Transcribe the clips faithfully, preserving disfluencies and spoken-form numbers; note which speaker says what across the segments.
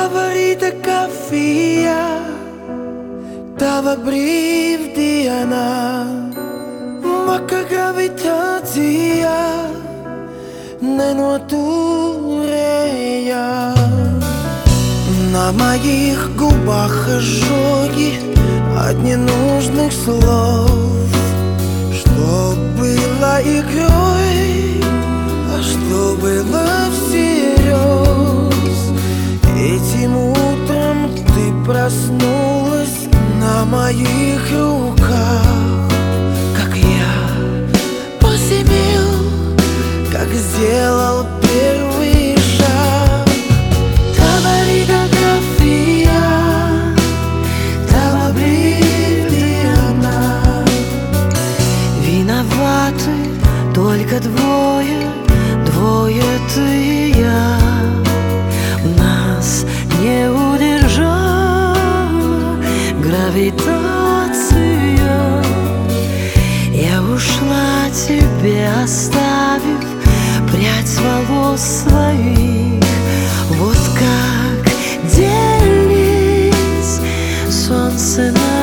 Speaker 1: Tava rīta kafija, tava brīvdienā, maka gravitācija nenoturēja. На моих губах ожоги от ненужных слов. Что было игрой, а что было всерьез. Этим утром ты проснулась на моих руках. Как я посмел, как сделал первый шаг. Tava rīta kafija, tava brīvdienā. Виноваты только двое, двое ты и я. Нас не удержала гравитация. Я ушла, тебе оставив прядь волос своих. Вот как делись солнце на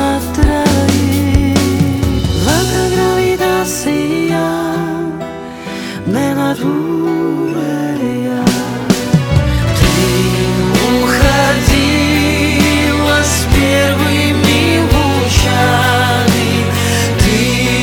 Speaker 1: троих. Вака гравитация не натурая. Ты уходила с первыми лучами. Ты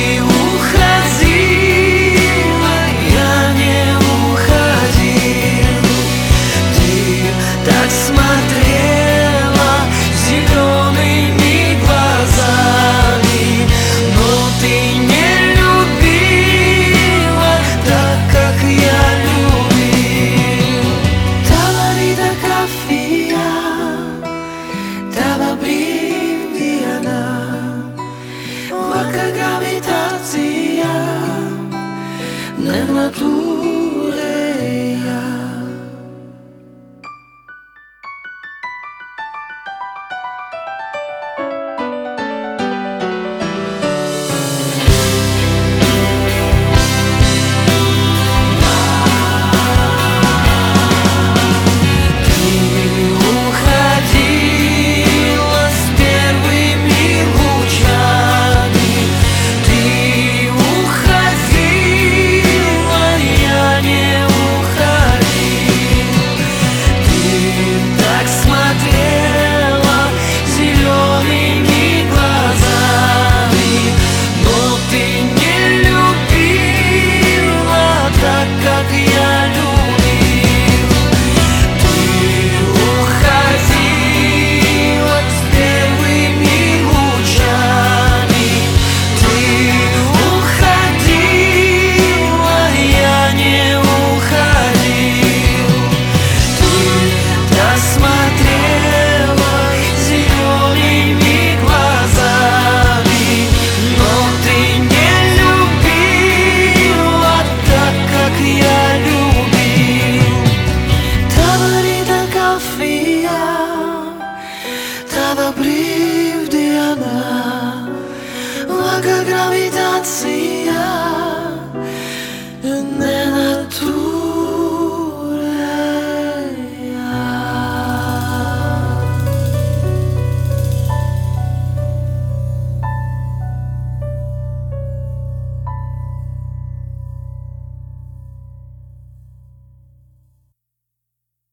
Speaker 1: уходила, я не уходил. Ты так смотрела зелеными глазами, но ты не любила так, как я любил. Tava rīta kafija, tava brīvdienā, vaka gravitācija nenoturēja. Tava brīvdienā, vaka gravitācija